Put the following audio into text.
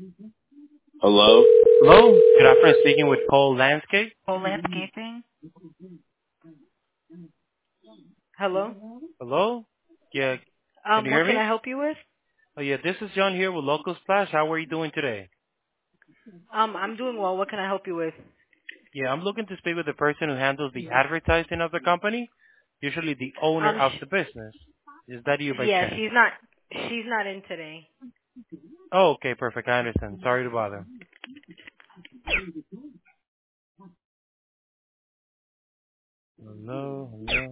Hello? Hello, good afternoon. Speaking with Cole Landscape. Whole landscaping. Hello. Hello? Yeah, can you What hear can I me? help you with? Oh yeah, this is John here with Local Splash. How are you doing today? I'm doing well. What can I help you with? Yeah, I'm looking to speak with the person who handles the advertising of the company, usually the owner Um, of the business. Is that you by yeah, chance? she's not. She's not in today. Oh, okay, perfect. I understand. Sorry to bother. Hello, hello.